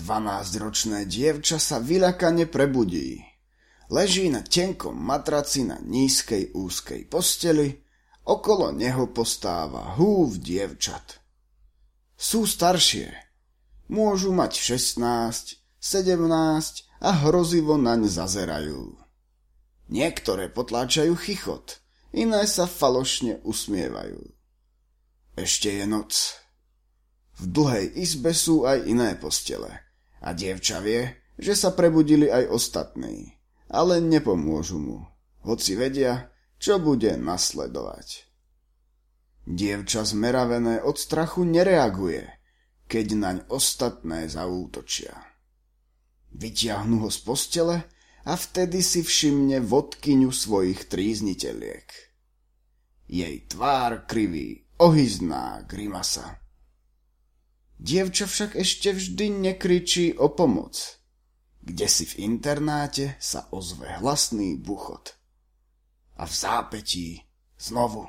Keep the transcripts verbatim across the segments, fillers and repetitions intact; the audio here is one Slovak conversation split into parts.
Dvanásťročné dievča sa vyľakane prebudí. Leží na tenkom matraci na nízkej úzkej posteli, okolo neho postáva húf dievčat. Sú staršie. Môžu mať šestnásť, sedemnásť a hrozivo naň zazerajú. Niektoré potláčajú chichot, iné sa falošne usmievajú. Ešte je noc. V dlhej izbe sú aj iné postele a dievča vie, že sa prebudili aj ostatní, ale nepomôžu mu, hoci vedia, čo bude nasledovať. Dievča zmeravené od strachu nereaguje, keď naň ostatné zaútočia. Vytiahnu ho z postele a vtedy si všimne vodkyňu svojich trízniteliek. Jej tvár kriví ohyzná grimasa. Dievča však ešte vždy nekričí o pomoc. Kdesi v internáte sa ozve hlasný buchot. A v zápätí znovu.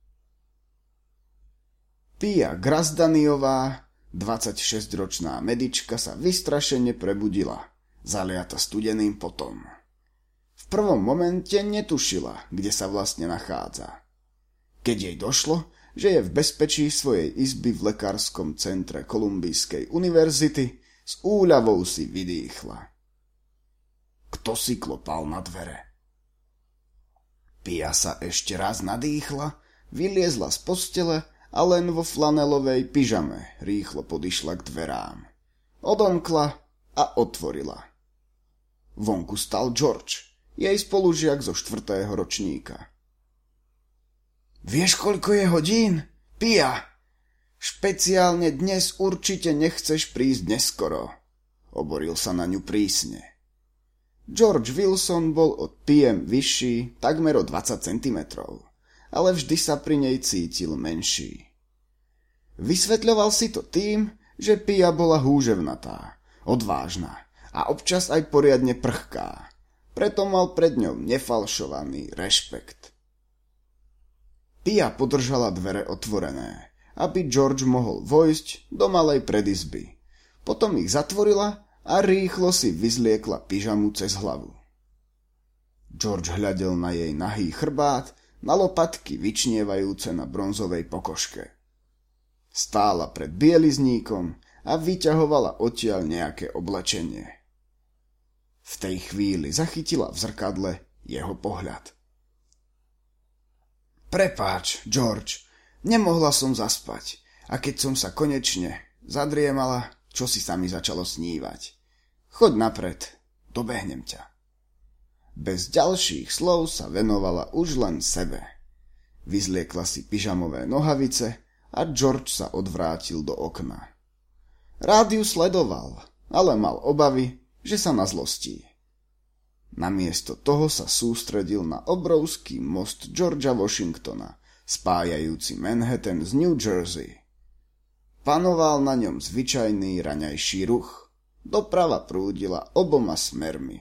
Pia Grazdaniová, dvadsaťšesťročná medička, sa vystrašene prebudila, zaliata studeným potom. V prvom momente netušila, kde sa vlastne nachádza. Keď jej došlo, že je v bezpečí svojej izby v lekárskom centre Kolumbijskej univerzity, s úľavou si vydýchla. Kto si klopal na dvere? Pia sa ešte raz nadýchla, vyliezla z postele a len vo flanelovej pyžame rýchlo podišla k dverám. Odomkla a otvorila. Vonku stal George, jej spolužiak zo štvrtého ročníka. Vieš, koľko je hodín? Pia! Špeciálne dnes určite nechceš prísť neskoro. Oboril sa na ňu prísne. George Wilson bol od Piem vyšší takmer o dvadsať centimetrov, ale vždy sa pri nej cítil menší. Vysvetľoval si to tým, že Pia bola húževnatá, odvážna a občas aj poriadne prchká, preto mal pred ňou nefalšovaný rešpekt. Pia podržala dvere otvorené, aby George mohol vojsť do malej predizby. Potom ich zatvorila a rýchlo si vyzliekla pyžamu cez hlavu. George hľadel na jej nahý chrbát, na lopatky vyčnievajúce na bronzovej pokožke. Stála pred bielizníkom a vyťahovala odtiaľ nejaké oblečenie. V tej chvíli zachytila v zrkadle jeho pohľad. Prepáč, George, nemohla som zaspať a keď som sa konečne zadriemala, čo si sa mi začalo snívať. Choď napred, dobehnem ťa. Bez ďalších slov sa venovala už len sebe. Vyzliekla si pyžamové nohavice a George sa odvrátil do okna. Rád ju sledoval, ale mal obavy, že sa nazlostí. Namiesto toho sa sústredil na obrovský most Georgea Washingtona, spájajúci Manhattan z New Jersey. Panoval na ňom zvyčajný raňajší ruch. Doprava prúdila oboma smermi.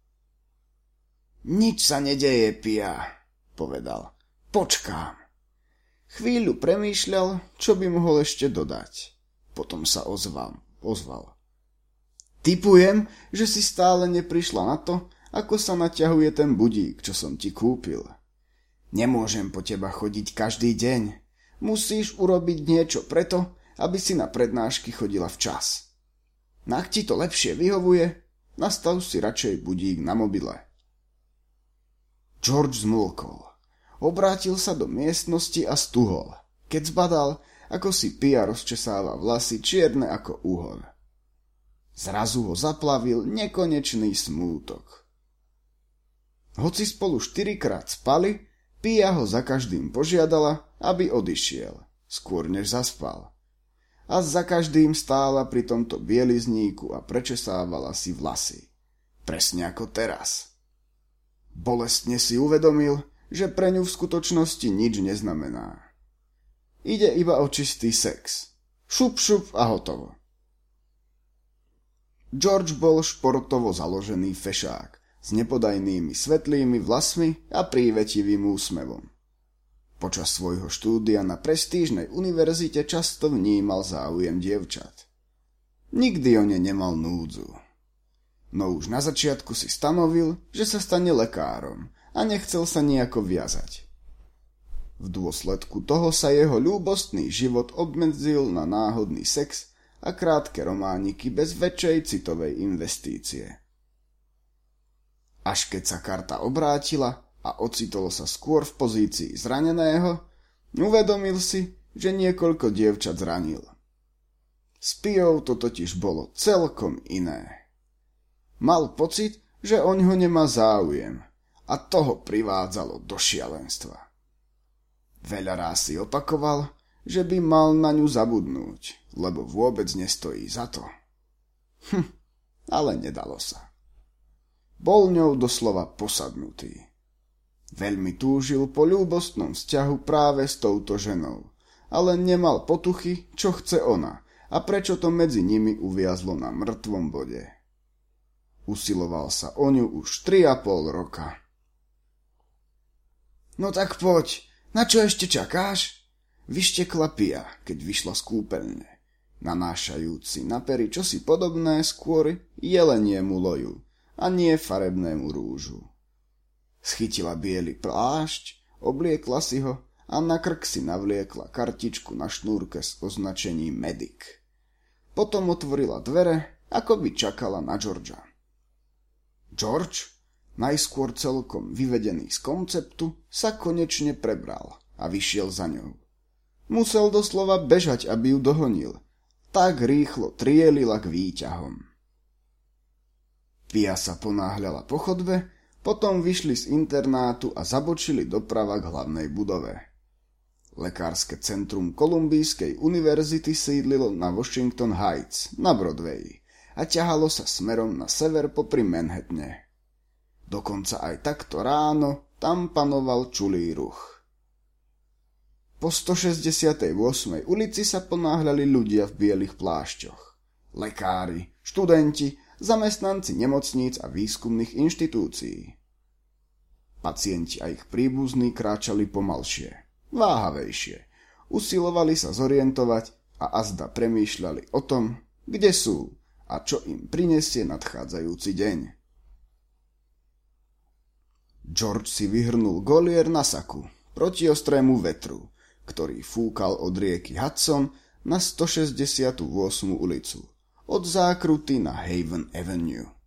Nič sa nedeje, Pia, povedal. Počkám. Chvíľu premýšľal, čo by mohol ešte dodať. Potom sa ozval. ozval. Tipujem, že si stále neprišla na to, ako sa naťahuje ten budík, čo som ti kúpil. Nemôžem po teba chodiť každý deň. Musíš urobiť niečo preto, aby si na prednášky chodila včas. Ak ti to lepšie vyhovuje, nastav si radšej budík na mobile. George zmlkol. Obrátil sa do miestnosti a stuhol, keď zbadal, ako si Pia rozčesáva vlasy čierne ako uhor. Zrazu ho zaplavil nekonečný smútok. Hoci spolu štyrikrát spali, Pia ho za každým požiadala, aby odišiel, skôr než zaspal. A za každým stála pri tomto bielizníku a prečesávala si vlasy. Presne ako teraz. Bolestne si uvedomil, že pre ňu v skutočnosti nič neznamená. Ide iba o čistý sex. Šup, šup a hotovo. George bol športovo založený fešák s nepodajnými svetlými vlasmi a prívetivým úsmevom. Počas svojho štúdia na prestížnej univerzite často vnímal záujem dievčat. Nikdy o ne nemal núdzu. No už na začiatku si stanovil, že sa stane lekárom a nechcel sa nejako viazať. V dôsledku toho sa jeho ľúbostný život obmedzil na náhodný sex a krátke romániky bez väčšej citovej investície. Až keď sa karta obrátila a ocitol sa skôr v pozícii zraneného, uvedomil si, že niekoľko dievčat zranil. S Piou to totiž bolo celkom iné. Mal pocit, že oňho nemá záujem a toho privádzalo do šialenstva. Veľa ráz si opakoval, že by mal na ňu zabudnúť, lebo vôbec nestojí za to. Hm, ale nedalo sa. Bol ňou doslova posadnutý. Veľmi túžil po ľúbostnom vzťahu práve s touto ženou, ale nemal potuchy, čo chce ona a prečo to medzi nimi uviazlo na mŕtvom bode. Usiloval sa o ňu už tri a pol roka. No tak poď, na čo ešte čakáš? Vyštekla Pia, keď vyšla z kúpeľne, nanášajúci na pery čosi podobné skôr jeleniemu loju a nie farebnému rúžu. Schytila biely plášť, obliekla si ho a na krk si navliekla kartičku na šnúrke s označením Medic. Potom otvorila dvere, ako by čakala na Georgea. George, najskôr celkom vyvedený z konceptu, sa konečne prebral a vyšiel za ňou. Musel doslova bežať, aby ju dohonil. Tak rýchlo trielila k výťahom. Pia sa ponáhľala po chodbe, potom vyšli z internátu a zabočili doprava k hlavnej budove. Lekárske centrum Kolumbijskej univerzity sídlilo na Washington Heights, na Broadwayi, a ťahalo sa smerom na sever popri Manhattane. Dokonca aj takto ráno tam panoval čulý ruch. Po stošesťdesiatej ôsmej ulici sa ponáhľali ľudia v bielých plášťoch. Lekári, študenti, zamestnanci nemocníc a výskumných inštitúcií. Pacienti a ich príbuzní kráčali pomalšie, váhavejšie, usilovali sa zorientovať a azda premýšľali o tom, kde sú a čo im prinesie nadchádzajúci deň. George si vyhrnul golier na saku proti ostrému vetru, ktorý fúkal od rieky Hudson na stošesťdesiatu ôsmu ulicu, od zákruty na Haven Avenue.